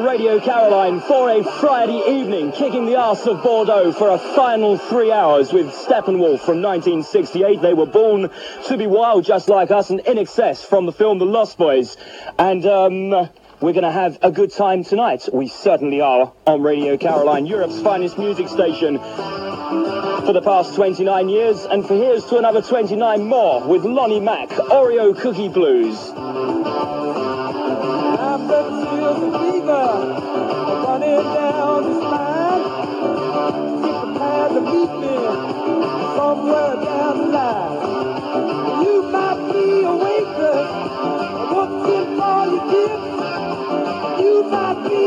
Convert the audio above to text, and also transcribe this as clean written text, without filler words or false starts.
Radio Caroline for a Friday evening, kicking the arse of Bordeaux for a final 3 hours with Steppenwolf from 1968. They were born to be wild just like us, and In Excess from the film The Lost Boys. And we're going to have a good time tonight. We certainly are on Radio Caroline, Europe's finest music station for the past 29 years. And for here's to another 29 more with Lonnie Mack, Oreo Cookie Blues. I'm the chills and fever running down the spine. You're prepared to meet me somewhere down the line. You might be a waitress, looking for your tips. You might be